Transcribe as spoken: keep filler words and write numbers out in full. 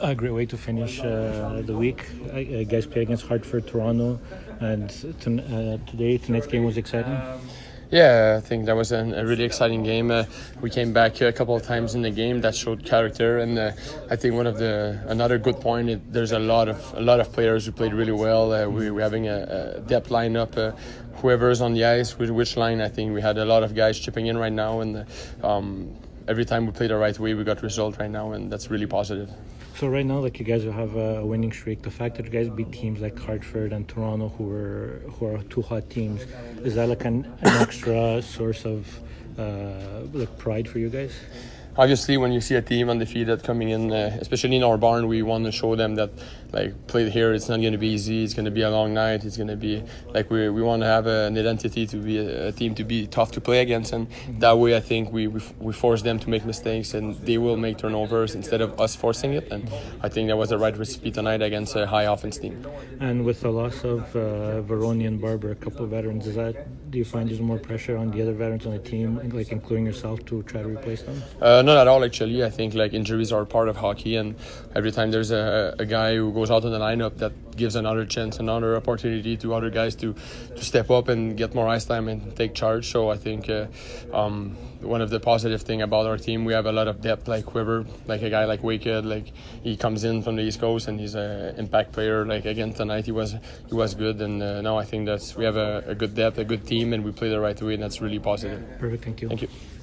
A great way to finish uh, the week. Uh, guys played against Hartford, Toronto, and to, uh, today tonight's game was exciting. Yeah, I think that was an, a really exciting game. Uh, we came back a couple of times in the game that showed character, and uh, I think one of the another good point. It, there's a lot of a lot of players who played really well. Uh, we, we're having a, a depth lineup. Uh, whoever's on the ice, with which line, I think we had a lot of guys chipping in right now, and uh, um, every time we played the right way, we got result right now, and that's really positive. So right now, like you guys have a winning streak. The fact that you guys beat teams like Hartford and Toronto, who are who are two hot teams, is that like an, an extra source of uh, like pride for you guys? Obviously, when you see a team undefeated coming in, uh, especially in our barn, we want to show them that, like, play here, it's not going to be easy. It's going to be a long night. It's going to be like we we want to have a, an identity to be a, a team to be tough to play against, and that way I think we, we we force them to make mistakes, and they will make turnovers instead of us forcing it. And I think that was the right recipe tonight against a high offense team. And with the loss of uh, Veroni and Barber, a couple of veterans, is that do you find there's more pressure on the other veterans on the team, like including yourself, to try to replace them? Uh, not at all, actually. I think like injuries are part of hockey, and every time there's a, a guy who goes out in the lineup, that gives another chance, another opportunity to other guys to, to step up and get more ice time and take charge. So I think uh, um, one of the positive thing about our team, we have a lot of depth, like whoever, like a guy like Waked, like he comes in from the East Coast and he's an impact player. Like again tonight, he was he was good, and uh, now I think that we have a, a good depth, a good team, and we play the right way, and that's really positive. Perfect, thank you. Thank you.